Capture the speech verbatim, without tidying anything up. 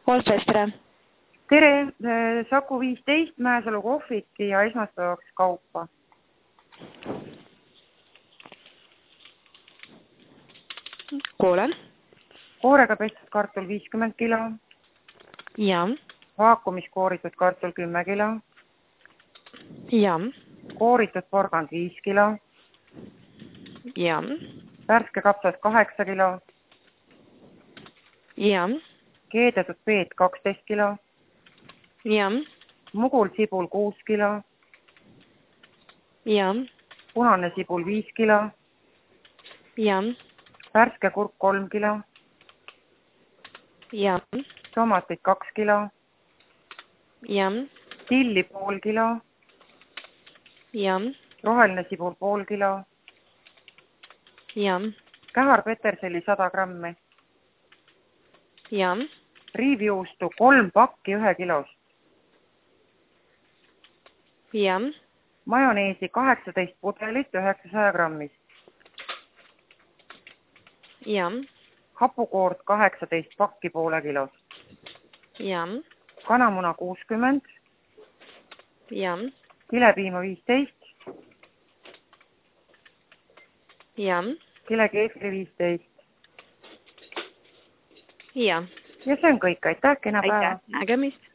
Wolfes, tere! Tere, Saku viisteist, Mäesalu kohvik ja esmaspäevaks kaupa. Kuulen. Koorega pestud kartul viiskümmend kilo. Ja. Vaakumis kooritud kartul kümme kilo. Ja. Kooritud porgand viis kilo. Ja. Värske kapsas kaheksa kilo. Ja. Keedetud peet kaksteist kilo. Ja. Mugul sibul kuus kilo. Ja. Punane sibul viis kilo. Ja. Värske kurk kolm kilo. Ja. Tomatid kaks kilo. Ja. Tilli pool kilo. Ja. Roheline sibul pool kilo. Ja. Kähar peterselli sada grammi. Ja. Riivjuustu kolm pakki ühe kilost. Ja. Majoneesi kaheksateist pudelit üheksasaja grammist. Ja. Hapukoort kaheksateist pakki poole kilost. Ja. Kanamuna kuuskümmend. Ja. Kilepiima viisteist. Ja. Kilekeefri viisteist. Ja. Ja see on kõik. Aitäh, kena päeva! Aitäh, nägemist!